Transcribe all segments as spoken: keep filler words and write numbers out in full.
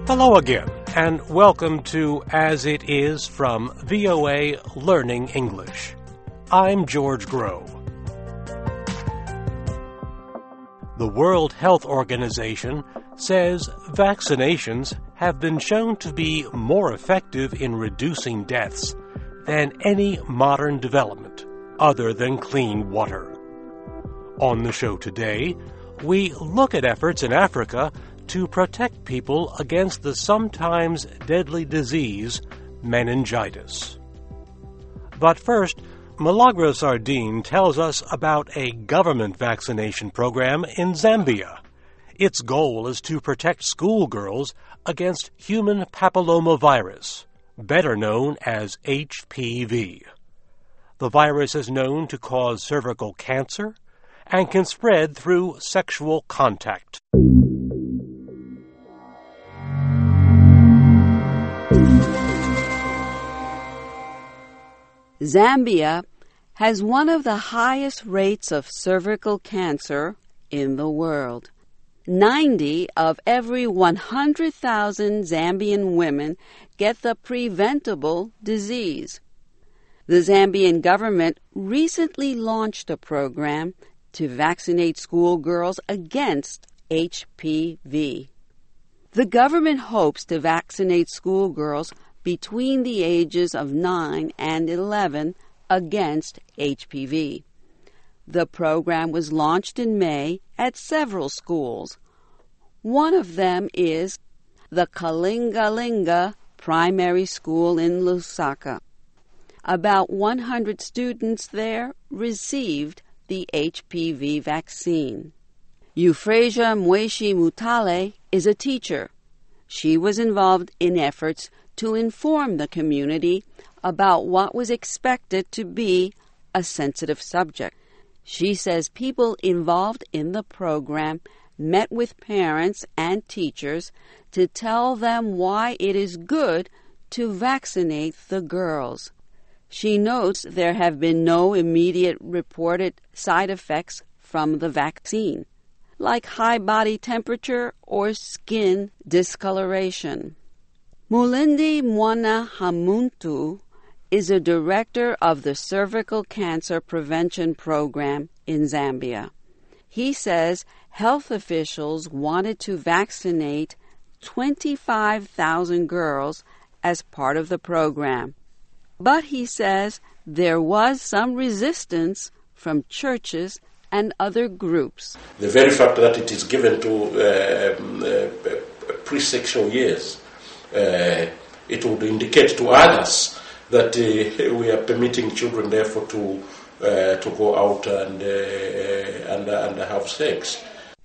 Hello again, and welcome to As It Is from V O A Learning English. I'm George Grow. The World Health Organization says vaccinations have been shown to be more effective in reducing deaths than any modern development other than clean water. On the show today, we look at efforts in Africa to protect people against the sometimes deadly disease, meningitis. But first, Milagros Ardeen tells us about a government vaccination program in Zambia. Its goal is to protect schoolgirls against human papillomavirus, better known as H P V. The virus is known to cause cervical cancer and can spread through sexual contact. Zambia has one of the highest rates of cervical cancer in the world. ninety of every one hundred thousand Zambian women get the preventable disease. The Zambian government recently launched a program to vaccinate schoolgirls against H P V. The government hopes to vaccinate schoolgirls between the ages of nine and eleven against H P V. The program was launched in May at several schools. One of them is the Kalingalinga Primary School in Lusaka. About one hundred students there received the H P V vaccine. Euphrasia Mweshi Mutale is a teacher. She was involved in efforts to inform the community about what was expected to be a sensitive subject. She says people involved in the program met with parents and teachers to tell them why it is good to vaccinate the girls. She notes there have been no immediate reported side effects from the vaccine, like high body temperature or skin discoloration. Mulindi Mwana Hamuntu is a director of the Cervical Cancer Prevention Program in Zambia. He says health officials wanted to vaccinate twenty-five thousand girls as part of the program. But he says there was some resistance from churches and other groups. The very fact that it is given to uh, uh, pre-sexual years, Uh, it would indicate to others that uh, we are permitting children, therefore, to uh, to go out and uh, and and have sex.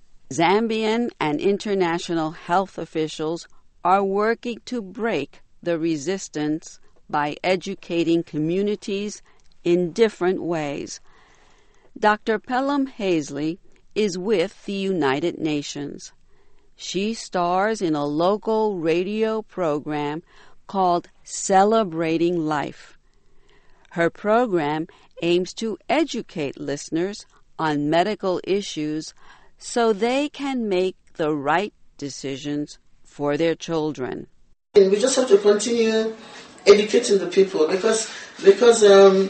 Zambian and international health officials are working to break the resistance by educating communities in different ways. Doctor Pelham Hazley is with the United Nations. She stars in a local radio program called Celebrating Life. Her program aims to educate listeners on medical issues so they can make the right decisions for their children. We just have to continue educating the people because because um,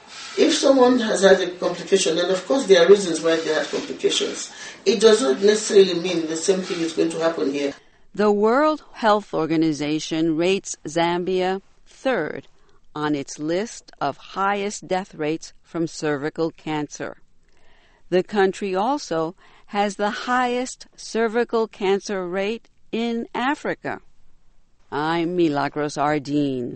if someone has had a complication, and of course there are reasons why they had complications, it does not necessarily mean the same thing is going to happen here. The World Health Organization rates Zambia third on its list of highest death rates from cervical cancer. The country also has the highest cervical cancer rate in Africa. I'm Milagros Ardeen.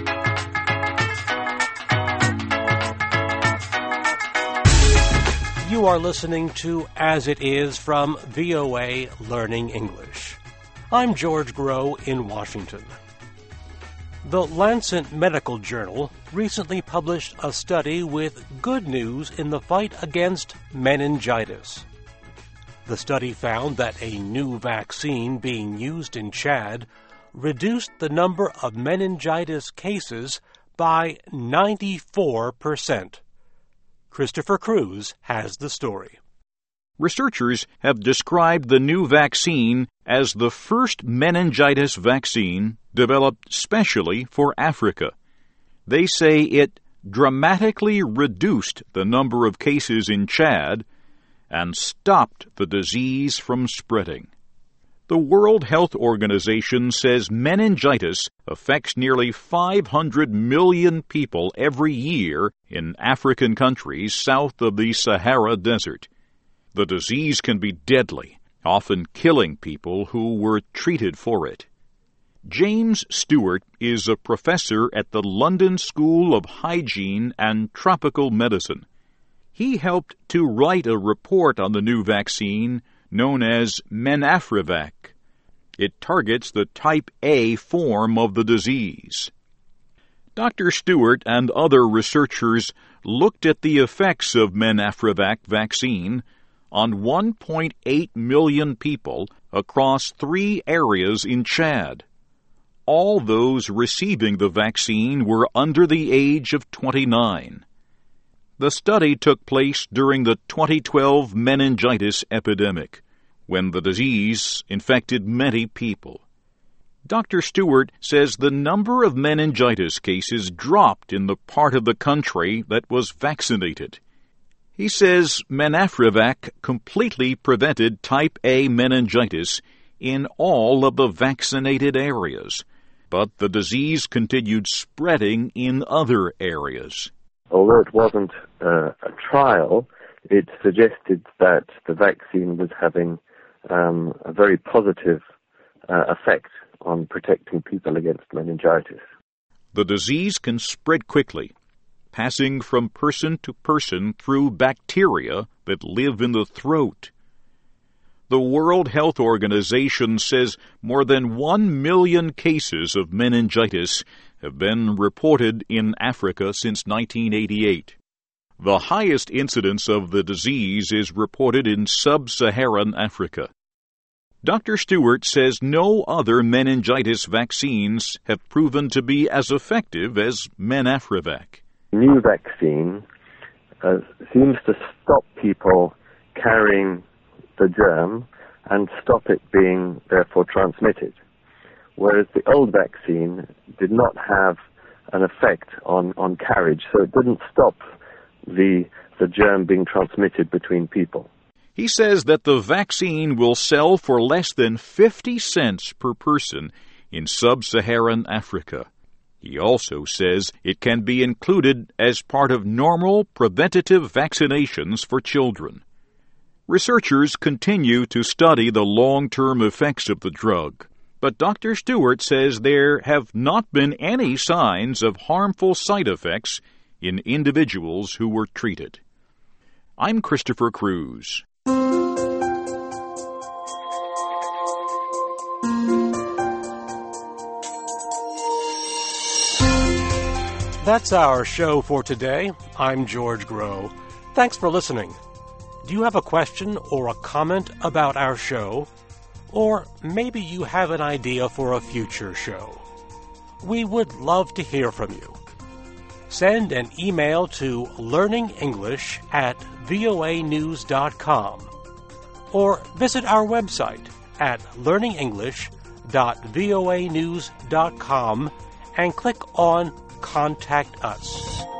You are listening to As It Is from V O A Learning English. I'm George Grow in Washington. The Lancet Medical Journal recently published a study with good news in the fight against meningitis. The study found that a new vaccine being used in Chad reduced the number of meningitis cases by ninety-four percent. Christopher Cruz has the story. Researchers have described the new vaccine as the first meningitis vaccine developed specially for Africa. They say it dramatically reduced the number of cases in Chad and stopped the disease from spreading. The World Health Organization says meningitis affects nearly five hundred million people every year in African countries south of the Sahara Desert. The disease can be deadly, often killing people who were treated for it. James Stewart is a professor at the London School of Hygiene and Tropical Medicine. He helped to write a report on the new vaccine known as Menafrivac. It targets the type A form of the disease. Doctor Stewart and other researchers looked at the effects of Menafrivac vaccine on one point eight million people across three areas in Chad. All those receiving the vaccine were under the age of twenty-nine. The study took place during the twenty twelve meningitis epidemic, when the disease infected many people. Doctor Stewart says the number of meningitis cases dropped in the part of the country that was vaccinated. He says Menafrivac completely prevented type A meningitis in all of the vaccinated areas, but the disease continued spreading in other areas. Although it wasn't uh, a trial, it suggested that the vaccine was having um, a very positive uh, effect on protecting people against meningitis. The disease can spread quickly, passing from person to person through bacteria that live in the throat. The World Health Organization says more than one million cases of meningitis have been reported in Africa since nineteen eighty-eight. The highest incidence of the disease is reported in sub-Saharan Africa. Doctor Stewart says no other meningitis vaccines have proven to be as effective as Menafrivac. The new vaccine uh, seems to stop people carrying the germ and stop it being therefore transmitted, whereas the old vaccine did not have an effect on, on carriage, so it didn't stop the, the germ being transmitted between people. He says that the vaccine will sell for less than fifty cents per person in sub-Saharan Africa. He also says it can be included as part of normal preventative vaccinations for children. Researchers continue to study the long-term effects of the drug, but Doctor Stewart says there have not been any signs of harmful side effects in individuals who were treated. I'm Christopher Cruz. That's our show for today. I'm George Groh. Thanks for listening. Do you have a question or a comment about our show? Or maybe you have an idea for a future show. We would love to hear from you. Send an email to learningenglish at voa news dot com or visit our website at learning english dot voa news dot com and click on Contact Us.